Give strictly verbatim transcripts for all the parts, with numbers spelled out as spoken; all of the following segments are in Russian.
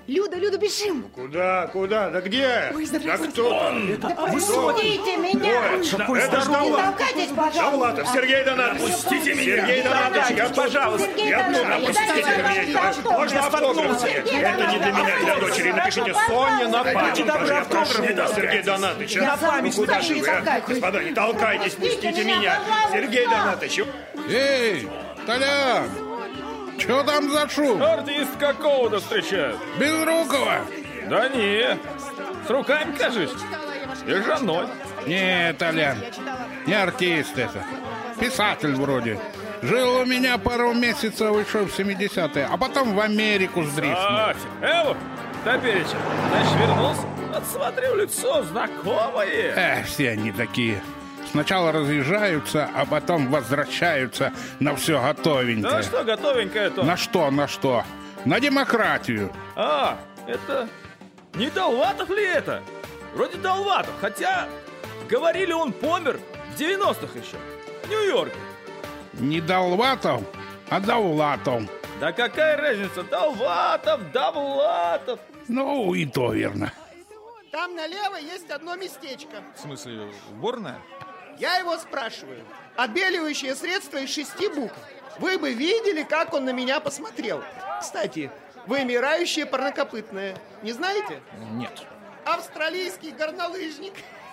Люда, Люда, бежим. Куда, куда? Да где? Ой, да кто он? Да пустите меня. Ой, это ж Не толкайтесь, пожалуйста. Довлатов, Сергей Донатович. Пустите меня. Сергей Донатович, я, пожалуйста. Сергей я Донатович, ну, пустите дайте меня. автограф. Можно автограф? Сергей Это не для меня, для дочери. Напишите Соня на память. добра, автограф не дам. Сергей Донатович. Я а? замуж Ну, куда выхожу, же не вы, а? толкайтесь. Господа, не толкайтесь, пустите меня. пожалуйста. Сергей Донатович. Эй, Толян, что там за шум? Артист какого-то встречают. Безрукова? Да не, с руками, кажись. И женой. Не, Толян, не артист это. Писатель вроде. Жил у меня пару месяцев еще в семидесятые, а потом в Америку сдриснул. Ах, Эва, топереча. Значит, вернулся? Отсмотрю лицо знакомое. Эх, все они такие. Сначала разъезжаются, а потом возвращаются на все готовенькое. Да что готовенькое-то? На что, на что? На демократию. А, это... Не Довлатов ли это? Вроде Довлатов, хотя... Говорили, он помер в девяностых еще. В Нью-Йорке. Не Довлатов, а Довлатов. Да какая разница? Довлатов, Довлатов. Ну, и то верно. Там налево есть одно местечко. В смысле, уборная? Я его спрашиваю. Отбеливающее средство из шести букв. Вы бы видели, как он на меня посмотрел. Кстати, вымирающее парнокопытное. Не знаете? Нет. Австралийский горнолыжник.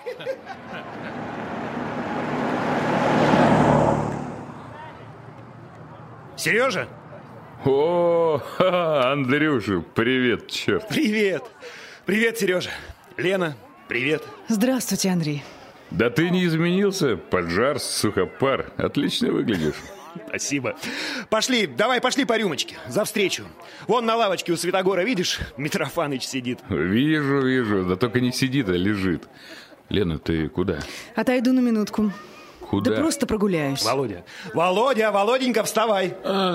Сережа? О, ха, Андрюша, привет, черт. Привет. Привет, Сережа. Лена, привет. Здравствуйте, Андрей. Да ты не изменился, поджар, сухопар, отлично выглядишь. Спасибо. Пошли, давай, пошли по рюмочке. За встречу. Вон на лавочке у Святогора, видишь, Митрофаныч сидит. Вижу, вижу, да только не сидит, а лежит. Лена, ты куда? Отойду на минутку. Куда? Да просто прогуляюсь. Володя. Володя, Володенька, вставай.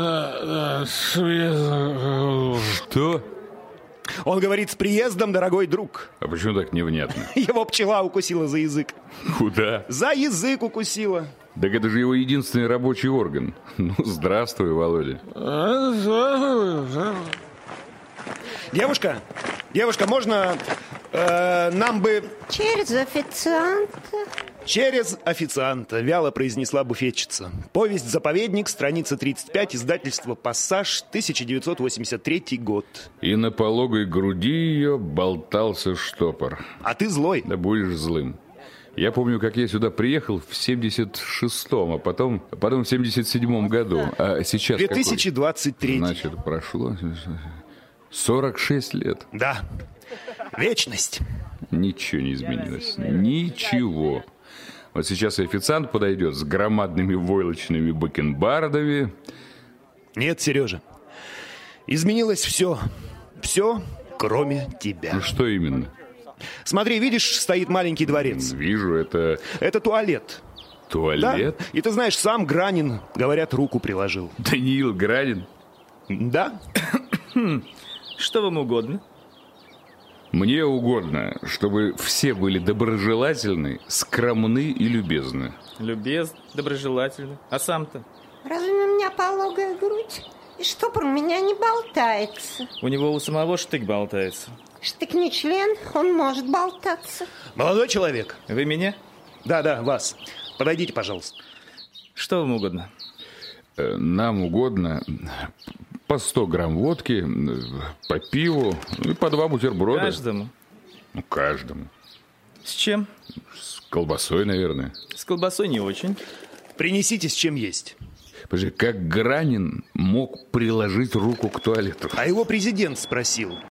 Что? Он говорит, с приездом, дорогой друг. А почему так невнятно? Его пчела укусила за язык. Куда? За язык укусила. Так это же его единственный рабочий орган. Ну, здравствуй, Володя. Девушка, девушка, можно э, нам бы... Через официанта. Через официанта, вяло произнесла буфетчица. Повесть-заповедник, страница тридцать пять, издательство «Пассаж», тысяча девятьсот восемьдесят третий год. И на пологой груди ее болтался штопор. А ты злой. Да будешь злым. Я помню, как я сюда приехал в семьдесят шестом, а потом, потом в семьдесят седьмом году. А сейчас две тысячи двадцать третий. Значит, прошло сорок шесть лет. Да. Вечность. Ничего не изменилось. Ничего. Вот сейчас и официант подойдет с громадными войлочными бакенбардами. Нет, Сережа. Изменилось все. Все, кроме тебя. Ну что именно? Смотри, видишь, стоит маленький дворец. Вижу, это... Это туалет. Туалет? Да? И ты знаешь, сам Гранин, говорят, руку приложил. Даниил Гранин? Да. Что вам угодно? Мне угодно, чтобы все были доброжелательны, скромны и любезны. Любезно, доброжелательно. А сам-то? Разве у меня пологая грудь? И штопор у меня не болтается. У него у самого штык болтается. Штык не член, он может болтаться. Молодой человек. Вы меня? Да, да, вас. Подойдите, пожалуйста. Что вам угодно? Э, Нам угодно по сто грамм водки, по пиву и по два бутерброда. Каждому? Ну, каждому. С чем? С колбасой, наверное. С колбасой не очень. Принесите, с чем есть. Подожди, как Гранин мог приложить руку к туалету? А его президент спросил.